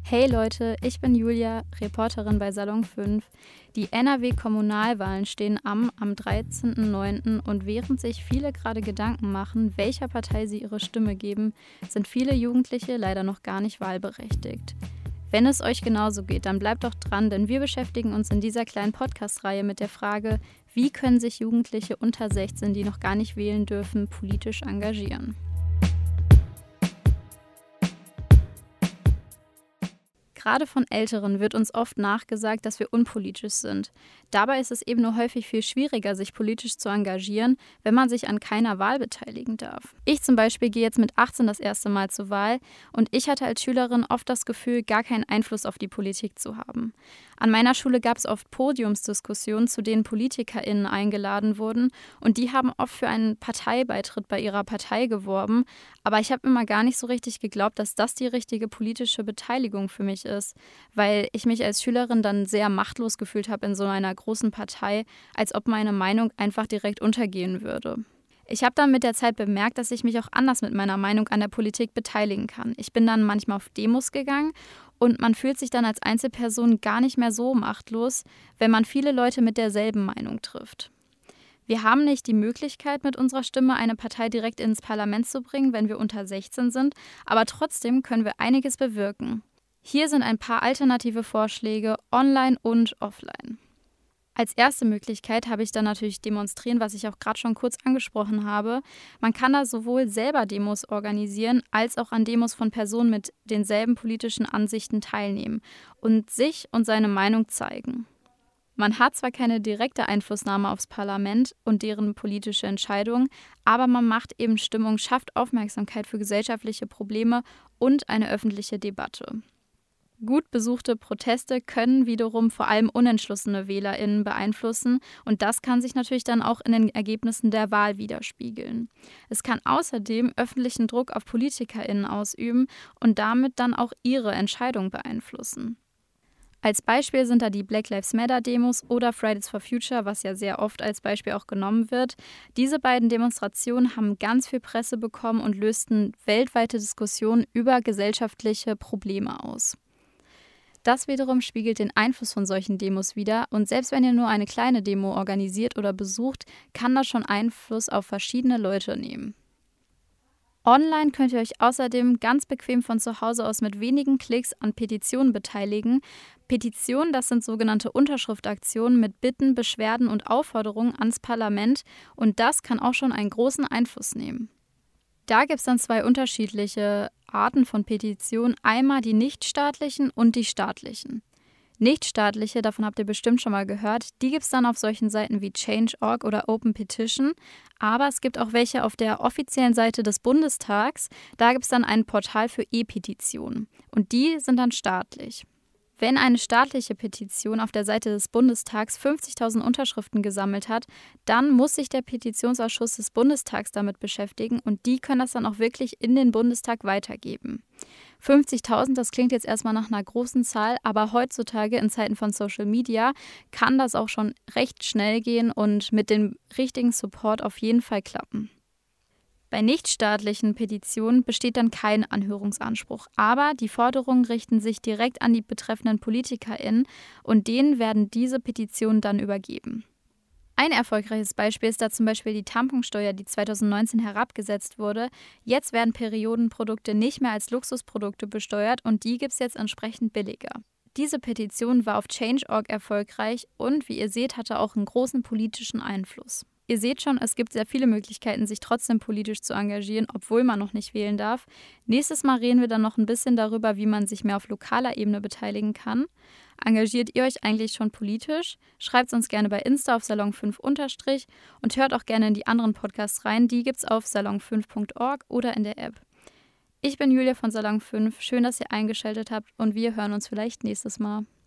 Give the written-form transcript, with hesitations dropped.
Hey Leute, ich bin Julia, Reporterin bei Salon 5. Die NRW-Kommunalwahlen stehen am 13.09. und während sich viele gerade Gedanken machen, welcher Partei sie ihre Stimme geben, sind viele Jugendliche leider noch gar nicht wahlberechtigt. Wenn es euch genauso geht, dann bleibt doch dran, denn wir beschäftigen uns in dieser kleinen Podcast-Reihe mit der Frage, wie können sich Jugendliche unter 16, die noch gar nicht wählen dürfen, politisch engagieren. Gerade von Älteren wird uns oft nachgesagt, dass wir unpolitisch sind. Dabei ist es eben nur häufig viel schwieriger, sich politisch zu engagieren, wenn man sich an keiner Wahl beteiligen darf. Ich zum Beispiel gehe jetzt mit 18 das erste Mal zur Wahl und ich hatte als Schülerin oft das Gefühl, gar keinen Einfluss auf die Politik zu haben. An meiner Schule gab es oft Podiumsdiskussionen, zu denen PolitikerInnen eingeladen wurden und die haben oft für einen Parteibeitritt bei ihrer Partei geworben, aber ich habe immer gar nicht so richtig geglaubt, dass das die richtige politische Beteiligung für mich ist, weil ich mich als Schülerin dann sehr machtlos gefühlt habe in so einer großen Partei, als ob meine Meinung einfach direkt untergehen würde. Ich habe dann mit der Zeit bemerkt, dass ich mich auch anders mit meiner Meinung an der Politik beteiligen kann. Ich bin dann manchmal auf Demos gegangen und man fühlt sich dann als Einzelperson gar nicht mehr so machtlos, wenn man viele Leute mit derselben Meinung trifft. Wir haben nicht die Möglichkeit, mit unserer Stimme eine Partei direkt ins Parlament zu bringen, wenn wir unter 16 sind, aber trotzdem können wir einiges bewirken. Hier sind ein paar alternative Vorschläge, online und offline. Als erste Möglichkeit habe ich dann natürlich demonstrieren, was ich auch gerade schon kurz angesprochen habe. Man kann da sowohl selber Demos organisieren, als auch an Demos von Personen mit denselben politischen Ansichten teilnehmen und sich und seine Meinung zeigen. Man hat zwar keine direkte Einflussnahme aufs Parlament und deren politische Entscheidungen, aber man macht eben Stimmung, schafft Aufmerksamkeit für gesellschaftliche Probleme und eine öffentliche Debatte. Gut besuchte Proteste können wiederum vor allem unentschlossene WählerInnen beeinflussen und das kann sich natürlich dann auch in den Ergebnissen der Wahl widerspiegeln. Es kann außerdem öffentlichen Druck auf PolitikerInnen ausüben und damit dann auch ihre Entscheidung beeinflussen. Als Beispiel sind da die Black Lives Matter Demos oder Fridays for Future, was ja sehr oft als Beispiel auch genommen wird. Diese beiden Demonstrationen haben ganz viel Presse bekommen und lösten weltweite Diskussionen über gesellschaftliche Probleme aus. Das wiederum spiegelt den Einfluss von solchen Demos wider und selbst wenn ihr nur eine kleine Demo organisiert oder besucht, kann das schon Einfluss auf verschiedene Leute nehmen. Online könnt ihr euch außerdem ganz bequem von zu Hause aus mit wenigen Klicks an Petitionen beteiligen. Petitionen, das sind sogenannte Unterschriftaktionen mit Bitten, Beschwerden und Aufforderungen ans Parlament und das kann auch schon einen großen Einfluss nehmen. Da gibt es dann zwei unterschiedliche Arten von Petitionen, einmal die nichtstaatlichen und die staatlichen. Nichtstaatliche, davon habt ihr bestimmt schon mal gehört, die gibt es dann auf solchen Seiten wie Change.org oder Open Petition, aber es gibt auch welche auf der offiziellen Seite des Bundestags, da gibt es dann ein Portal für E-Petitionen und die sind dann staatlich. Wenn eine staatliche Petition auf der Seite des Bundestags 50.000 Unterschriften gesammelt hat, dann muss sich der Petitionsausschuss des Bundestags damit beschäftigen und die können das dann auch wirklich in den Bundestag weitergeben. 50.000, das klingt jetzt erstmal nach einer großen Zahl, aber heutzutage in Zeiten von Social Media kann das auch schon recht schnell gehen und mit dem richtigen Support auf jeden Fall klappen. Bei nichtstaatlichen Petitionen besteht dann kein Anhörungsanspruch, aber die Forderungen richten sich direkt an die betreffenden PolitikerInnen und denen werden diese Petitionen dann übergeben. Ein erfolgreiches Beispiel ist da zum Beispiel die Tamponsteuer, die 2019 herabgesetzt wurde. Jetzt werden Periodenprodukte nicht mehr als Luxusprodukte besteuert und die gibt es jetzt entsprechend billiger. Diese Petition war auf Change.org erfolgreich und wie ihr seht, hatte auch einen großen politischen Einfluss. Ihr seht schon, es gibt sehr viele Möglichkeiten, sich trotzdem politisch zu engagieren, obwohl man noch nicht wählen darf. Nächstes Mal reden wir dann noch ein bisschen darüber, wie man sich mehr auf lokaler Ebene beteiligen kann. Engagiert ihr euch eigentlich schon politisch? Schreibt es uns gerne bei Insta auf salon5_ und hört auch gerne in die anderen Podcasts rein. Die gibt's auf salon5.org oder in der App. Ich bin Julia von Salon 5. Schön, dass ihr eingeschaltet habt und wir hören uns vielleicht nächstes Mal.